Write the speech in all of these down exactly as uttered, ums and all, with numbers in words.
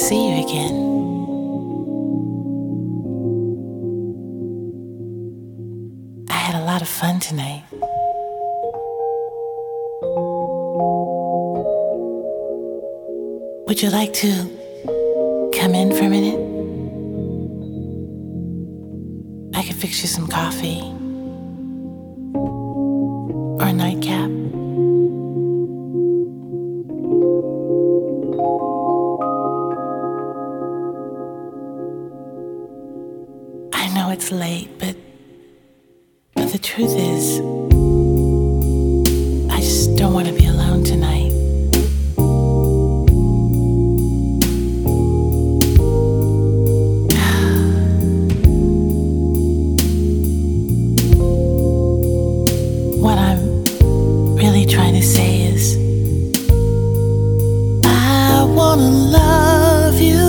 see you again. I had a lot of fun tonight. Would you like to come in for a minute? I could fix you some coffee or a nightcap. I know it's late, but but the truth is, I just don't want to be alone tonight. What I'm really trying to say is, I wanna love you.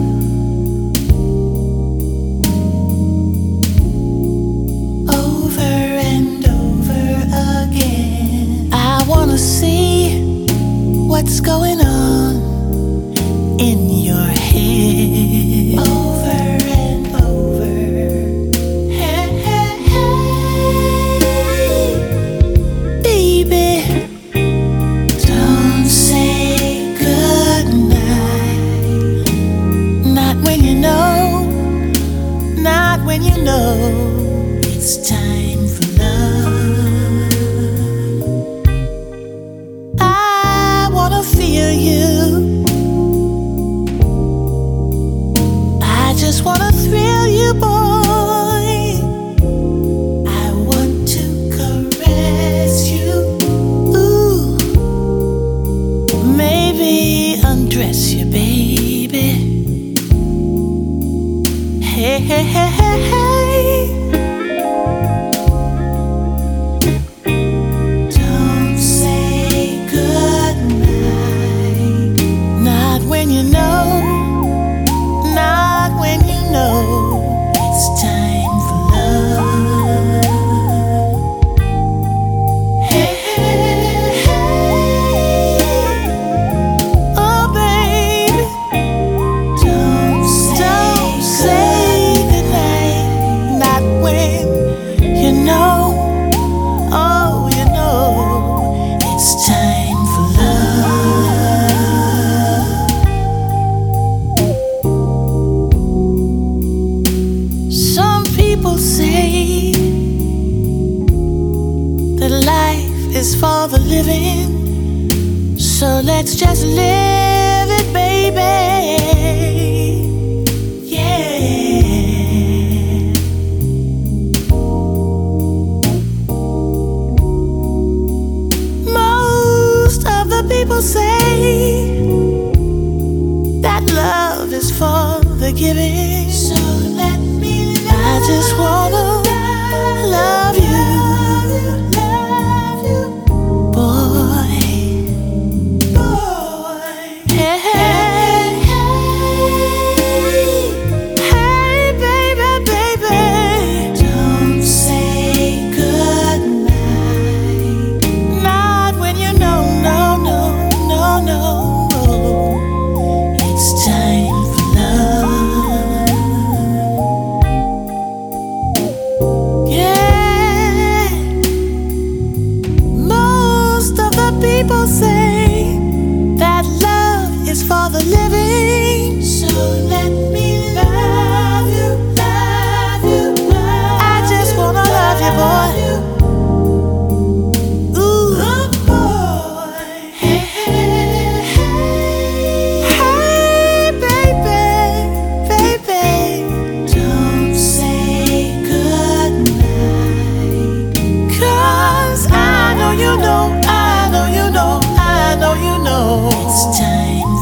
See what's going on in your head over and over. Hey, hey, hey, baby, don't say goodnight. Not when you know, not when you know it's time for love. Feel you. I just wanna thrill you, boy. I want to caress you. Ooh, maybe undress you, baby. Hey, hey, hey, hey, hey. When you know, not when you know it's time for love. Hey, hey, hey. Oh baby, don't say, don't say goodnight. Not when you know, oh you know it's time for love. People say that life is for the living, so let's just live it, baby. Yeah. Most of the people say that love is for the giving, so let me I just wanna love you, love you, boy, boy. Hey, hey, hey, hey, baby, baby. Don't say goodnight. Not when you know, no, no, no, no. It's time for love. People say that love is for the living, so let me love you, love you, love I just wanna love you, boy. Ooh, oh boy. Hey, hey, hey, hey, baby, baby, don't say goodnight, 'cause I know you know. I know you know, I know you know it's time.